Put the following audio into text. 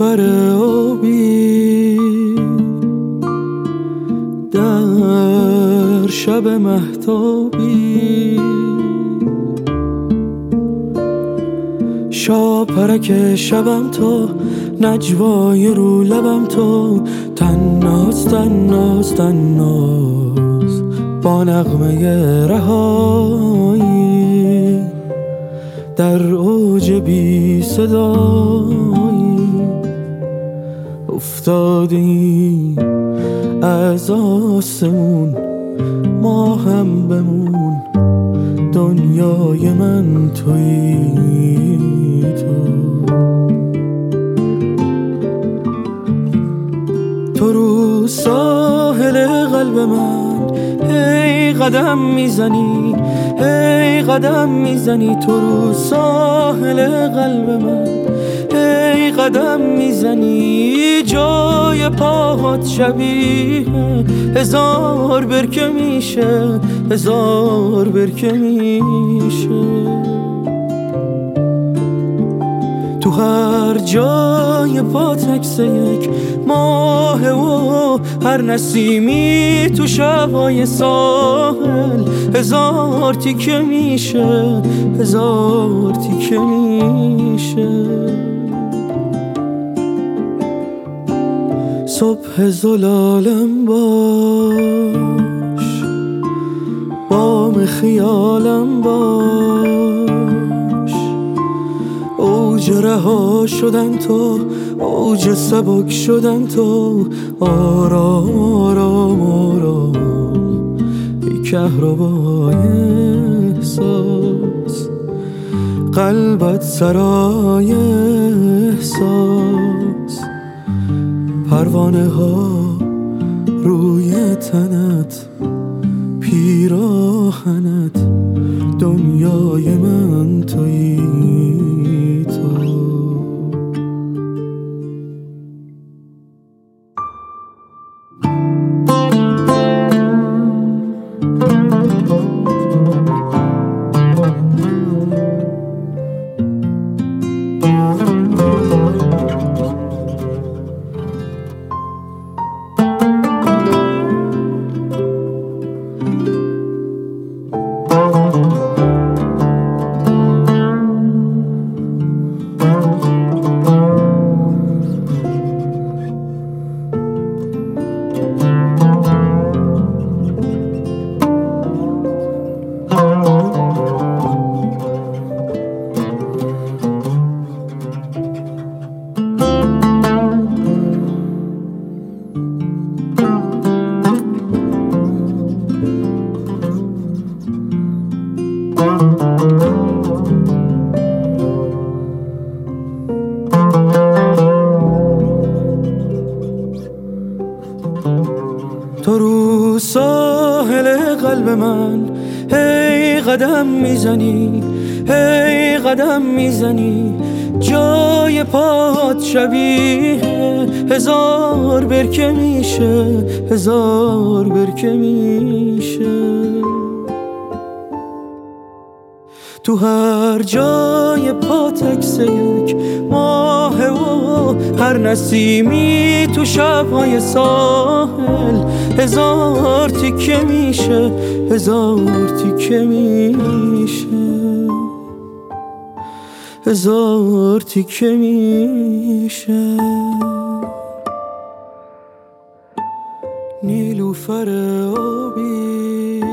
نیلوفر آبی در شب مهتابی، شاپرک شبم تو، نجوای رو لبم تو، تناز تناز تناز با نغمه رهایی، در اوج بی صدایی افتادیم از آسمون، ما هم بمون، دنیای من تویی تو رو ساحل قلب من هی قدم میزنی، هی قدم میزنی، تو رو ساحل قلب من هی قدم میزنی، جای پاهات شبیه هزار برکه میشه، هزار برکه میشه، تو هر جای پات عکس یک ماه و هر نسیمی تو شبای ساحل هزار تیکه میشه، هزار تیکه میشه، صبح زلالم باش، بام خیالم باش، اوج رها شدن تو، اوج سبک شدن تو، آرام آرام آرام ای کهربای احساس، قلبت سرای احساس، پروانه ها روی تنت، پیراهنت، دنیای من تویی تو. تو رو ساحل قلب من هی قدم میزنی، هی قدم میزنی، جای پات شبیه هزار برکه میشه، هزار برکه میشه، تو هر جای پات عکس یک ماه و هر نسیمی تو شبهای ساحل هزار تیکه میشه، هزار تیکه میشه، هزار تیکه میشه، نیلوفر آبی